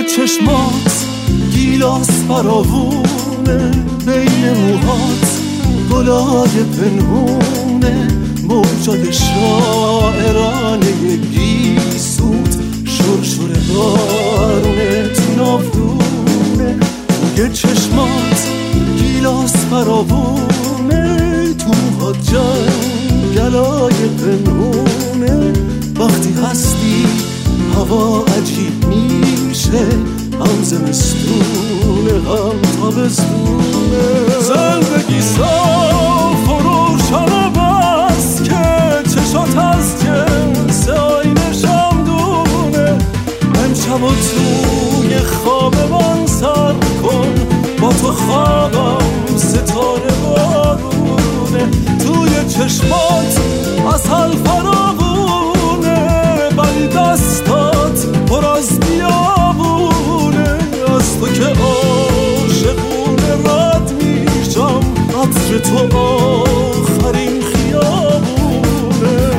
چشمات گیلاس فراوونه، بین موهات گلای پنهونه، موجاد شاعرانه گیسوت، شرشور بارونه تو ناودونه. توی چشمات گیلاس فراوونه، تو موهات جنگلای پنهونه. وقتی هستی هوا عجیب میشه، هم زمستونه هم تابستونه. زندگی صاف و روشن بس که چشات از جنس آینه شمدونه. امشب و توی خواب من سر کن، با تو خوابم ستاره بارونه. توی چشمات عسل فراوونه، ولی دستات پر از بیابونه. از تو که عاشقونه رد میشم، عطر تو آخرین خیابونه.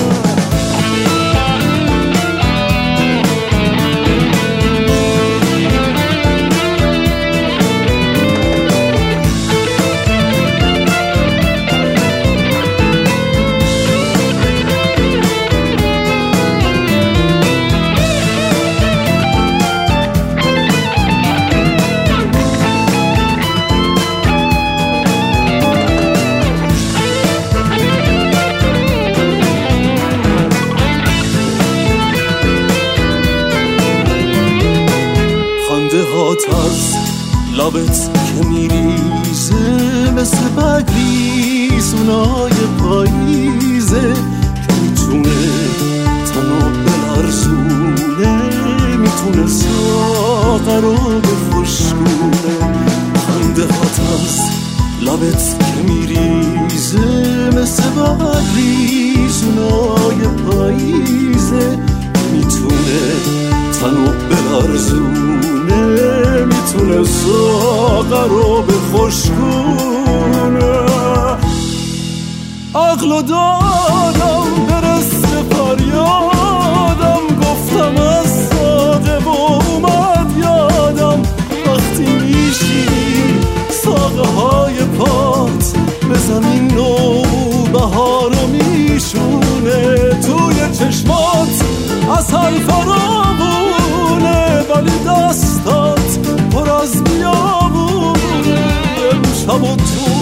از لبت که میریزه مثل بگریزونای پاییزه، که میتونه تنو بلرزونه، میتونه ساقه رو بخشکونه. خنده هات از لبت که میریزه مثل بگریزونای پاییزه، میتونه تنو بلرزونه، میتونه ساقه رو بخشکونه. عقلو دادم برسه فریادم، گفتم از ساقه و اومد یادم. وقتی میشینی ساقه های پات به زمین نو بهارو میشونه. توی چشمات عسل فراوونه، ولی دستات پر از بیابونه. امشب و تو